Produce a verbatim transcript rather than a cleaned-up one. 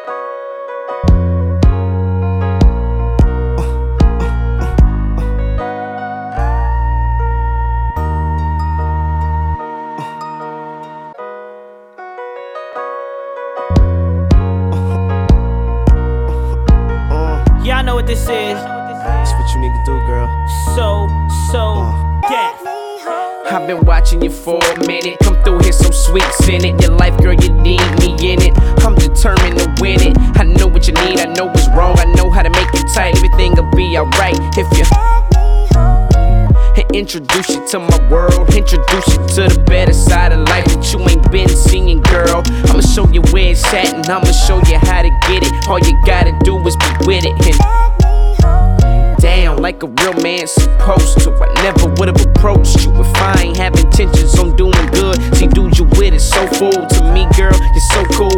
Y'all know what this is. That's what you need to do, girl. So, so, death. I've been watching you for a minute. Come through here, some sweets in it. Your life, girl, you need me in it. I'm determined to win it. I know what you need, I know what's wrong. I know how to make it tight. Everything'll be alright if you introduce you to my world. Introduce you to the better side of life that you ain't been seeing, girl. I'ma show you where it's at, and I'ma show you how to get it. All you gotta do is be with it. And down like a real man supposed to. I never would've approached you if I ain't have intentions on doing good. See, dude, you with it, so full to me, girl. You're so cool.